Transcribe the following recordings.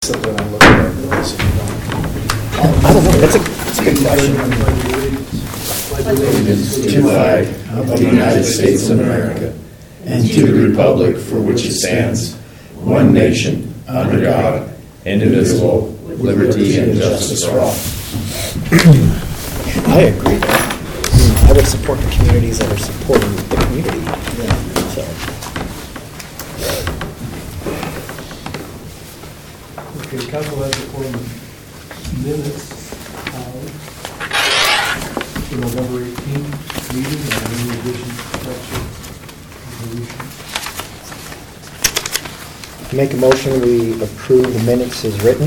Something I'm looking at this. I don't know. That's a good question. Allegiance to the flag of the United States of America and to the republic for which it stands, one nation, under God, indivisible, with liberty and justice for all. I agree. I would support the communities that are supporting the community. So. Okay, council has recorded minutes for November 18th meeting and any additions, corrections, resolutions. Make a motion, we approve the minutes as written.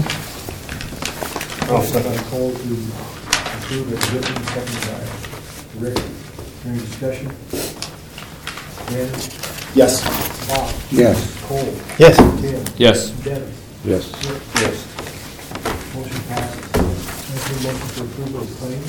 I call to approve it written, second by Rick. Any discussion? Dan? Yes. Bob? Yes. Cole? Yes. Tim? Yes. Dennis? Yes. Rick? Yes. Motion passes. Next, a motion for approval of claims.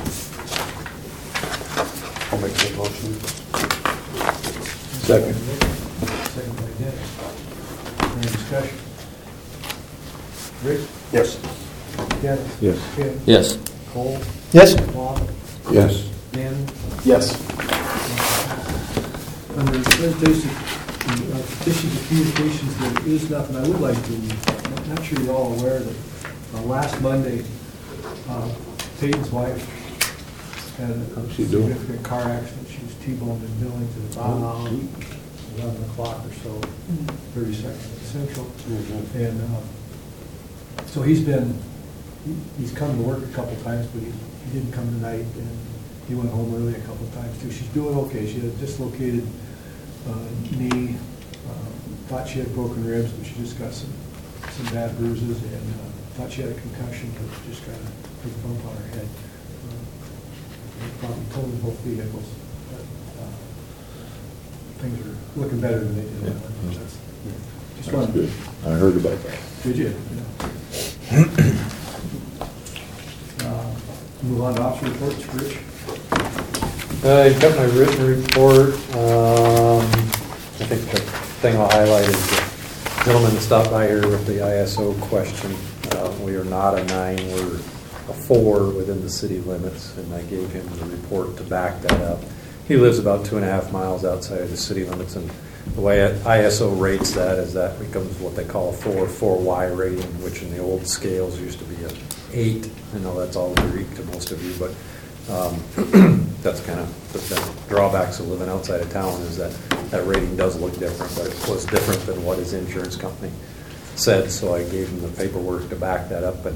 I'll make that motion. Second. Second by Dennis. Any discussion? Rick? Yes. Dennis? Yes. Tim? Yes. Cole? Yes. Bob? Yes. Dan? Yes. Under presentation, petitions and communications, there is nothing. I would like to, I'm not sure you're all aware that last Monday, Peyton's wife had a significant car accident. She was T-boned in Billington about 11 o'clock or so, 32nd and Central. And so he's come to work a couple times, but he didn't come tonight, and he went home early a couple times too. She's doing okay. She had a dislocated knee, thought she had broken ribs, but she just got some bad bruises, and thought she had a concussion, but just got a big bump on her head. Probably totaled both vehicles. But, things are looking better than they did. Yeah. Just wanted Good. I heard about that. Did you? Move on to officer reports, Rich. I've got my written report. I think the thing I'll highlight is the gentleman that stopped by here with the ISO question. We are not a 9, we're a 4 within the city limits, and I gave him the report to back that up. He lives about 2.5 miles outside of the city limits, and the way ISO rates that is that becomes what they call a 4Y rating, which in the old scales used to be a 8. I know that's all Greek to most of you, but that's kind of the drawbacks of living outside of town is that rating does look different, but it was different than what his insurance company said, so I gave him the paperwork to back that up and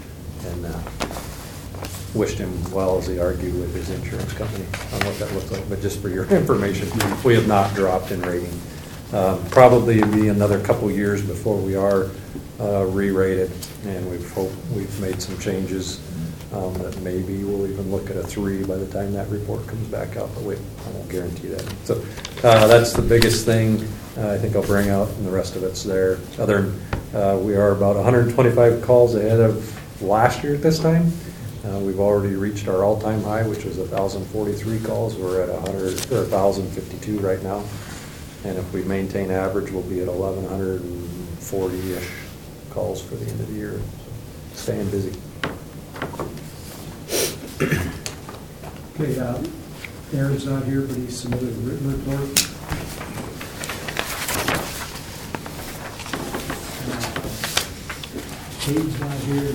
wished him well as he argued with his insurance company on what that looks like. But just for your information, we have not dropped in rating. Probably be another couple years before we are re-rated, and we've made some changes that maybe we'll even look at a 3 by the time that report comes back out, but I won't guarantee that. So that's the biggest thing I think I'll bring out, and the rest of it's there. We are about 125 calls ahead of last year at this time. We've already reached our all-time high, which was 1,043 calls. We're at 1,052 right now, and if we maintain average, we'll be at 1,140-ish calls for the end of the year. So staying busy. Okay, Aaron's not here, but he submitted a written report. Kate's not here,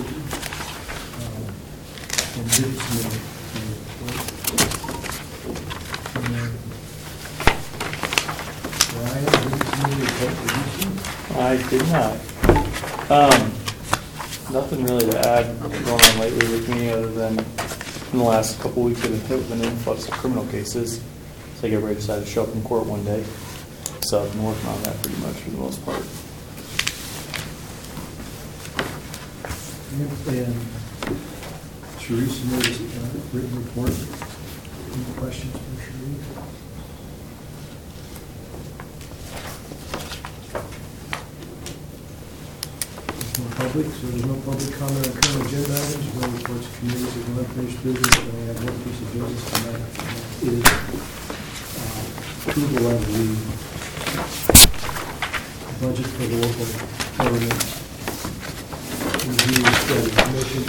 and didn't submit a report. And then Ryan didn't submit a report, did you? I did not. Nothing really to add going on lately with me other than in the last couple weeks I've been hit with an influx of criminal cases. So I get ready to decide to show up in court one day. So I've been working on that pretty much for the most part. And Sharice submitted a written report. Any questions for Sharice? No public, so there's no public comment on current agenda items, no reports of committees, no unfinished business, and we have one piece of business tonight, and that is approval of the budget for the local government review study commission.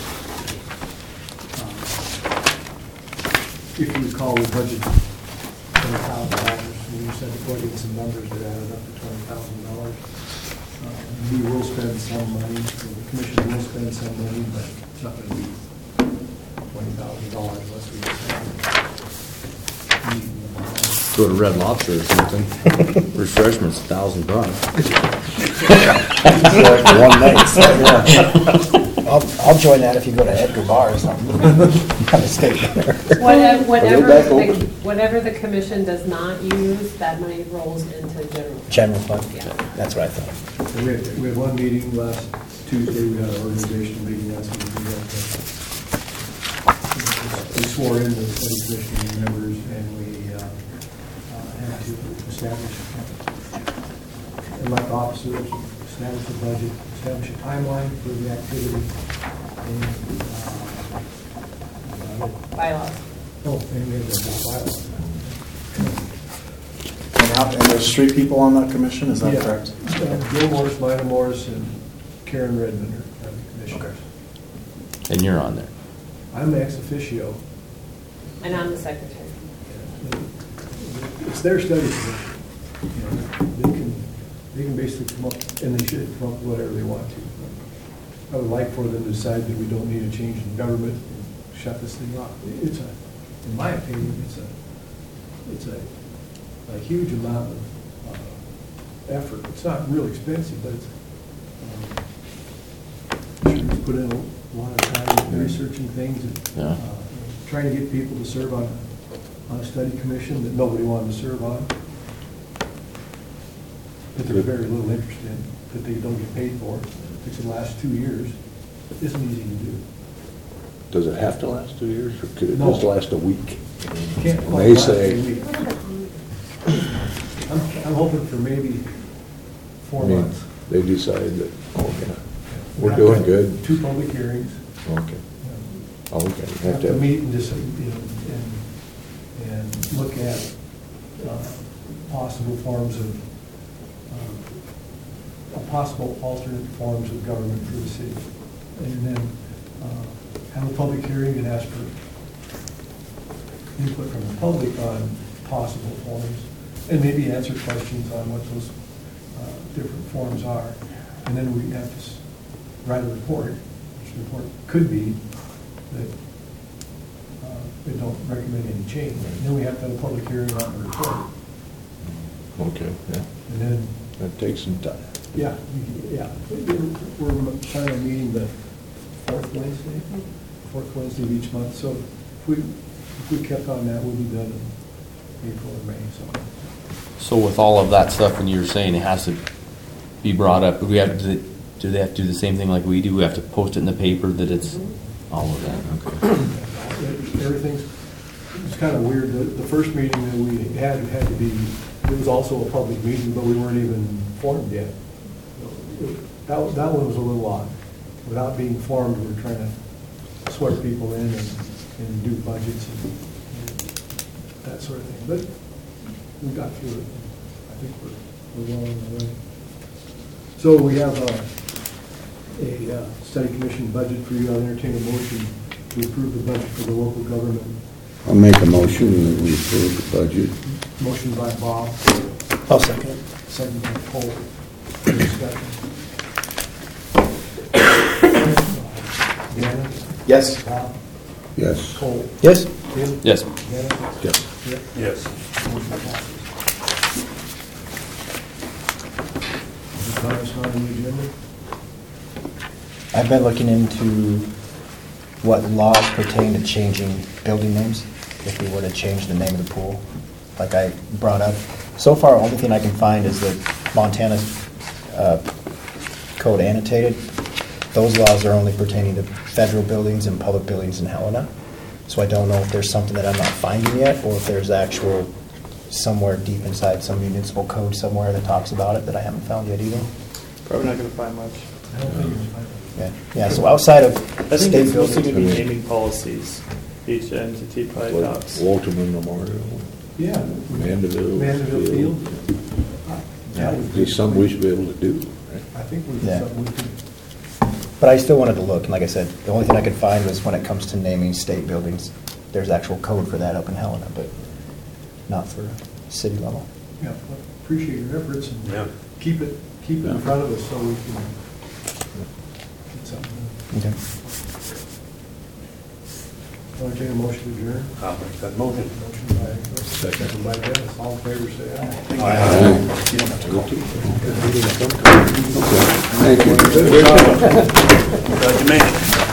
If you recall, we budgeted $20,000, we said to put in some numbers that added up to $20,000. We will spend some money, the commission will spend some money, but it's not going to be $20,000 unless we Go to Red Lobster or something. Refreshments, $1,000. One night. I'll join that if you go to Edgar Bar or something. Kind of stay there. Whatever the commission does not use, that money rolls into general. General fund? Yeah. That's what I thought. We had one meeting last Tuesday, we had an organizational meeting last week. We swore in the study commission members and we had to establish, elect officers, establish a budget, establish a timeline for the activity. And Bylaws. and we have the bylaws. And there's 3 people on that commission, is that Yeah. correct? Bill Morris, Lina Morris, and Karen Redmond are the commissioners. And you're on there. I'm ex officio. And I'm the secretary. It's their study commission. You know, they can basically come up, and they should come up with whatever they want to. I would like for them to decide that we don't need a change in government and shut this thing off. It's in my opinion, it's a huge amount of effort. It's not real expensive, but it's sure put in a lot of time in researching things and trying to get people to serve on a study commission that nobody wanted to serve on, that there's very little interest in, that they don't get paid for. It's the last 2 years. It isn't easy to do. Does it have to last 2 years, or could it No. just last a week? You can't quite They last say- a week. I'm hoping for maybe 4 I mean, months. They decide that, okay, We we're have doing to have good. 2 public hearings. Okay, okay. We have to meet and just, and look at possible forms of, possible alternate forms of government for the city. And then have a public hearing and ask for input from the public on possible forms, and maybe answer questions on what those different forms are. And then we have to write a report, which the report could be that they don't recommend any change. And then we have to have a public hearing on the report. Okay, yeah. And then, That takes some time. yeah. We're planning on meeting the fourth Wednesday of each month. So if we kept on that, we'll be done in April or May, so. So with all of that stuff, when you were saying it has to be brought up, do they have to do the same thing like we do? We have to post it in the paper that it's all of that? Okay. Everything's, it's kind of weird. The first meeting that we had to be, it was also a public meeting, but we weren't even formed yet. That one was a little odd. Without being formed, we were trying to swear people in and do budgets and that sort of thing. But we got through it. I think we're well on the way. So we have a study commission budget for you. I'll entertain a motion to approve the budget for the local government. I'll make a motion that we approve the budget. Motion by Bob, I'll second it. second by Cole. Any discussion? Deanna? Yes. Bob? Yes. Cole? Yes? Tim? Yes. Deanna? Yes. Yep. Yes. Motion passes. Anything else on the agenda? I've been looking into what laws pertain to changing building names, if we were to change the name of the pool, like I brought up. So far, only thing I can find is the Montana Code Annotated. Those laws are only pertaining to federal buildings and public buildings in Helena. So I don't know if there's something that I'm not finding yet, or if there's actual, somewhere deep inside some municipal code somewhere that talks about it that I haven't found yet either. Probably not gonna find much. I don't think it's fine. Yeah, so outside of I think state it's mostly buildings. gonna be naming policies, each entity probably adopts. Walterman Memorial, Yeah. Mandeville. Mandeville Field. Yeah. It's something we should be able to do, right? I think we Yeah. something we could. But I still wanted to look, and like I said, the only thing I could find was when it comes to naming state buildings, there's actual code for that up in Helena, but not for city level. Yeah, appreciate your efforts Yeah. and keep it in front of us so we can get something. Okay. Want to take a motion to adjourn? I'll make that motion. Motion by Chris, second by Dennis. All in favor, say aye. Thank you. Glad you made it.